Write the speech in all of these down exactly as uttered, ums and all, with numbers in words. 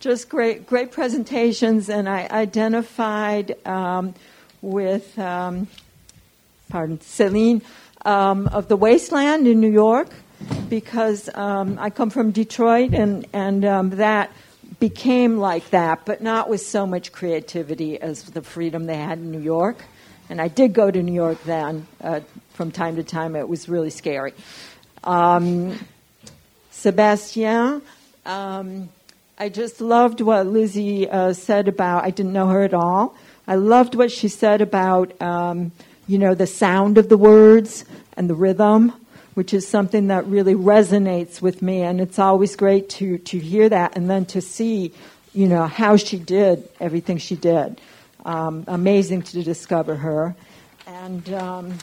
just great, great presentations, and I identified um, with, um, pardon, Celine um, of the Wasteland in New York, because um, I come from Detroit, and and um, that became like that, but not with so much creativity as the freedom they had in New York. And I did go to New York then, uh, from time to time. It was really scary. Um, Sébastien, um, I just loved what Lizzie uh, said about, I didn't know her at all. I loved what she said about, um, you know, the sound of the words and the rhythm, which is something that really resonates with me. And it's always great to, to hear that and then to see, you know, how she did everything she did. Um, amazing to discover her. And, um,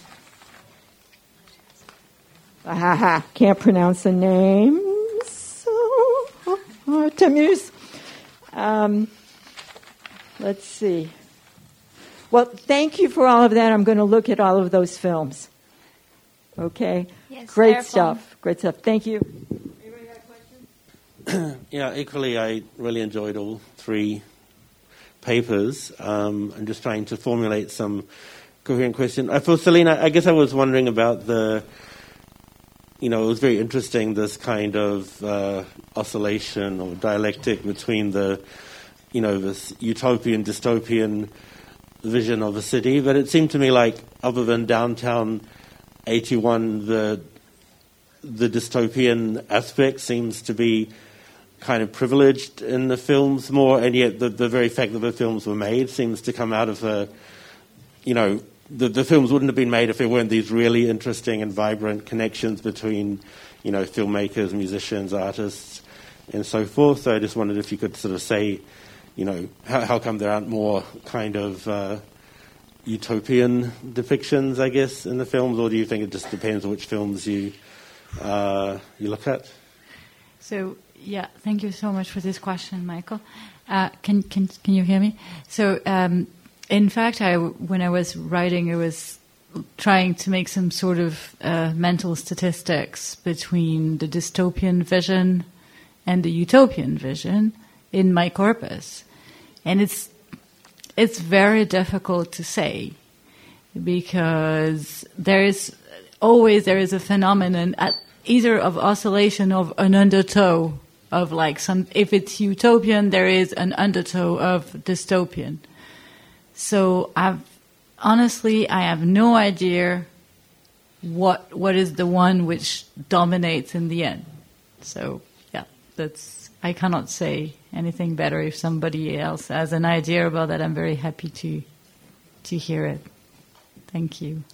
aha, can't pronounce the names. Oh, oh, oh, Tamuse. Um, let's see. Well, thank you for all of that. I'm going to look at all of those films. Okay? Yes, great stuff. Fun. Great stuff. Thank you. Anybody got questions? Yeah, equally, I really enjoyed all three papers. Um, I'm just trying to formulate some coherent question. Uh, for Selena, I guess I was wondering about the, you know, it was very interesting, this kind of uh, oscillation or dialectic between the, you know, this utopian, dystopian vision of a city. But it seemed to me like, other than Downtown eighty-one, the the dystopian aspect seems to be kind of privileged in the films more, and yet the, the very fact that the films were made seems to come out of a, you know, the, the films wouldn't have been made if there weren't these really interesting and vibrant connections between, you know, filmmakers, musicians, artists, and so forth. So I just wondered if you could sort of say, you know, how, how come there aren't more kind of uh, utopian depictions, I guess, in the films, or do you think it just depends on which films you uh, you look at? So, yeah, thank you so much for this question, Michael. Uh, can can can you hear me? So, um, in fact, I when I was writing, I was trying to make some sort of uh, mental statistics between the dystopian vision and the utopian vision in my corpus, and it's it's very difficult to say because there is always there is a phenomenon at either of oscillation of an undertow of like some, if it's utopian, there is an undertow of dystopian. So I've honestly, I have no idea what what is the one which dominates in the end. So yeah, that's, I cannot say anything better. If somebody else has an idea about that, I'm very happy to to hear it. Thank you.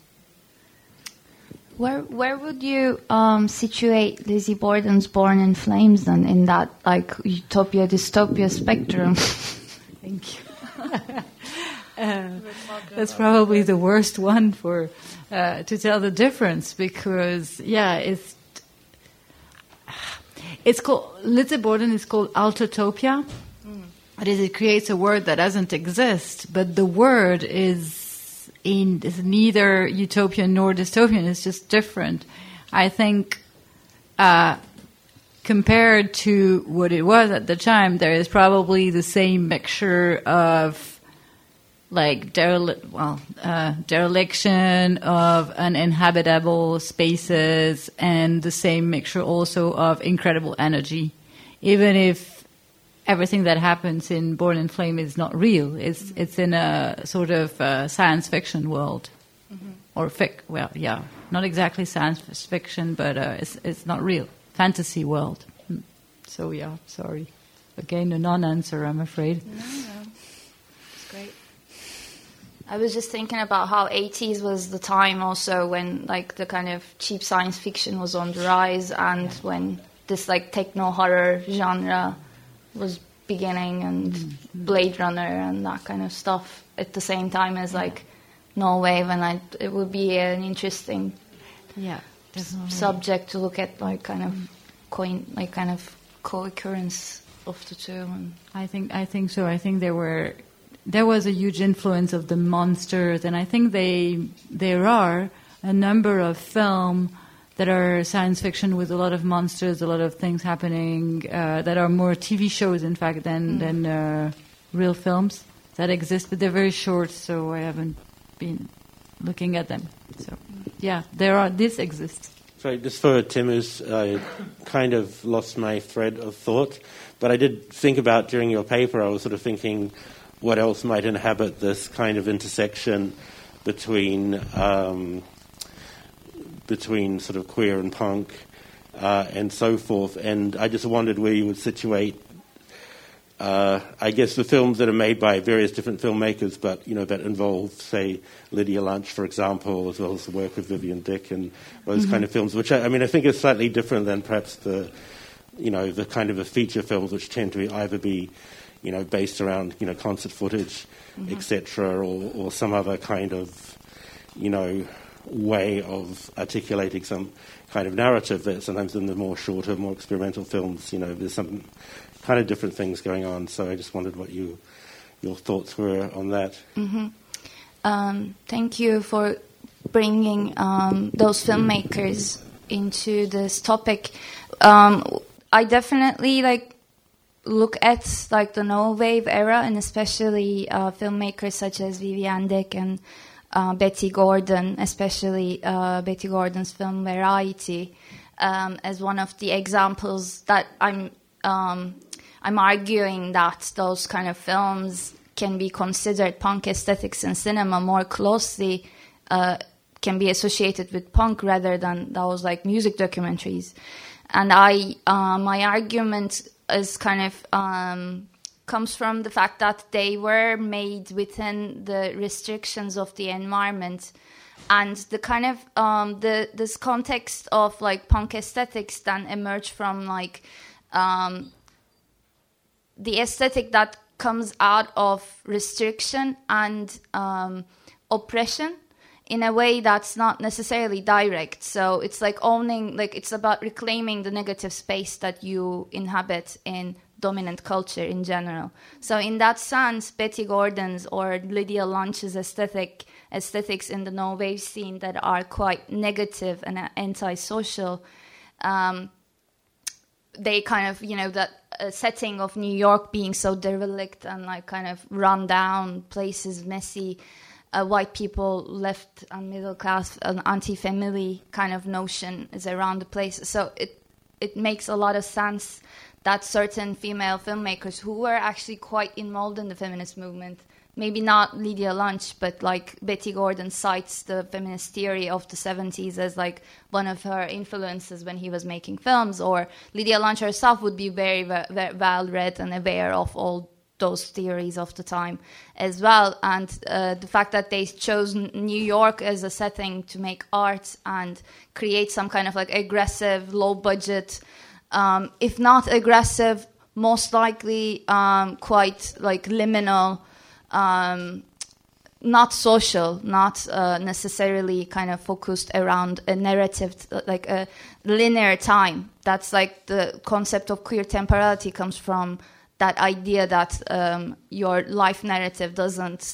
Where where would you um, situate Lizzie Borden's Born in Flames then, in that like utopia dystopia spectrum? Thank you. uh, that's probably the worst one for uh, to tell the difference, because yeah, it's it's called Lizzie Borden is called Altotopia. Mm. It is it creates a word that doesn't exist, but the word is. In, is neither utopian nor dystopian. It's just different. I think uh, compared to what it was at the time, there is probably the same mixture of like dereli- well, uh, dereliction of uninhabitable spaces, and the same mixture also of incredible energy. Even if everything that happens in Born in Flame is not real. It's mm-hmm. it's in a sort of uh, science fiction world, mm-hmm. or fic. Well, yeah, not exactly science fiction, but uh, it's it's not real. Fantasy world. So yeah, sorry. Again, a non-answer, I'm afraid. No, no, it's great. I was just thinking about how eighties was the time also when like the kind of cheap science fiction was on the rise, and when this like techno horror genre was beginning, and mm-hmm. Blade Runner and that kind of stuff at the same time as like No Wave, and I, it would be an interesting yeah s- subject to look at, like kind of coin like kind of co-occurrence of the two. And I think I think so. I think there were there was a huge influence of the monsters, and I think they there are a number of film that are science fiction with a lot of monsters, a lot of things happening, uh, that are more T V shows, in fact, than, mm. than uh, real films that exist, but they're very short, so I haven't been looking at them. So, yeah, there are. This exists. Sorry, just for Timus, I kind of lost my thread of thought, but I did think about during your paper, I was sort of thinking what else might inhabit this kind of intersection between um, between sort of queer and punk uh, and so forth. And I just wondered where you would situate, uh, I guess, the films that are made by various different filmmakers, but, you know, that involve, say, Lydia Lunch, for example, as well as the work of Vivian Dick and those mm-hmm. kind of films, which, I, I mean, I think is slightly different than perhaps the, you know, the kind of the feature films, which tend to either be, you know, based around, you know, concert footage, mm-hmm. et cetera, or, or some other kind of, you know, way of articulating some kind of narrative that sometimes in the more shorter, more experimental films, you know, there's some kind of different things going on. So I just wondered what you, your thoughts were on that. Mm-hmm. Um, thank you for bringing um, those filmmakers into this topic. Um, I definitely like look at like the no wave era, and especially uh, filmmakers such as Vivian Dick and uh, Betty Gordon, especially uh, Betty Gordon's film Variety, um, as one of the examples that I'm um, I'm arguing that those kind of films can be considered punk aesthetics in cinema more closely, uh, can be associated with punk rather than those like music documentaries. And I, uh, my argument is kind of um, comes from the fact that they were made within the restrictions of the environment, and the kind of um, the this context of like punk aesthetics then emerged from like um, the aesthetic that comes out of restriction and um, oppression in a way that's not necessarily direct. So it's like owning, like it's about reclaiming the negative space that you inhabit in dominant culture in general. So in that sense, Betty Gordon's or Lydia Lunch's aesthetic aesthetics in the no wave scene that are quite negative and anti-social, um, they kind of, you know, that uh, setting of New York being so derelict and like kind of run down places, messy, uh, white people left and middle class, an anti-family kind of notion is around the place. So it it makes a lot of sense that certain female filmmakers who were actually quite involved in the feminist movement, maybe not Lydia Lunch, but like Betty Gordon cites the feminist theory of the seventies as like one of her influences when he was making films, or Lydia Lunch herself would be very, very well read and aware of all those theories of the time as well. And uh, the fact that they chose New York as a setting to make art and create some kind of like aggressive, low budget, um, if not aggressive, most likely um, quite like liminal, um, not social, not uh, necessarily kind of focused around a narrative, like a linear time. That's like the concept of queer temporality comes from that idea that um, your life narrative doesn't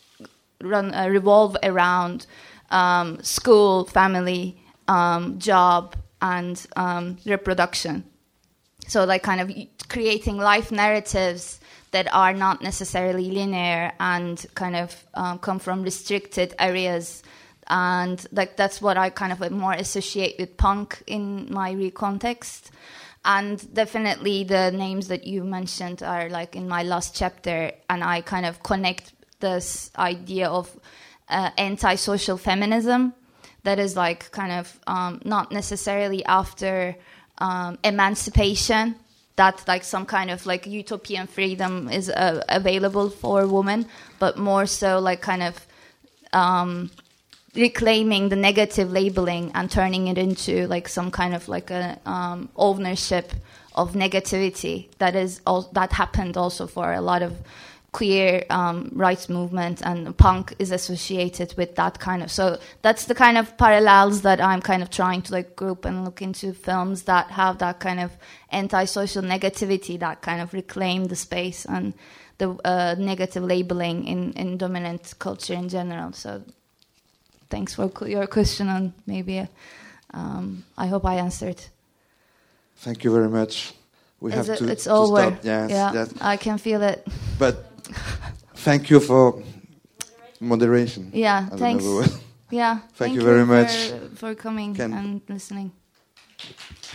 run uh, revolve around um, school, family, um, job, and um, reproduction. So like kind of creating life narratives that are not necessarily linear and kind of um, come from restricted areas. And like that's what I kind of more associate with punk in my recontext. And definitely the names that you mentioned are like in my last chapter, and I kind of connect this idea of uh, anti-social feminism that is like kind of um, not necessarily after um, emancipation, that like some kind of like utopian freedom is uh, available for women, but more so like kind of um, reclaiming the negative labeling and turning it into like some kind of like a um, ownership of negativity that is al- that happened also for a lot of queer um, rights movement, and punk is associated with that kind of. So that's the kind of parallels that I'm kind of trying to like group and look into films that have that kind of anti-social negativity that kind of reclaim the space and the uh, negative labeling in, in dominant culture in general. So thanks for your question, and maybe a, um, I hope I answered. Thank you very much. We Is have it, to, it's to over. stop. Yes, yeah, that, I can feel it. but thank you for moderation. Yeah, I don't thanks. know the word. Yeah, thank thank you very for, much. for coming Can- and listening.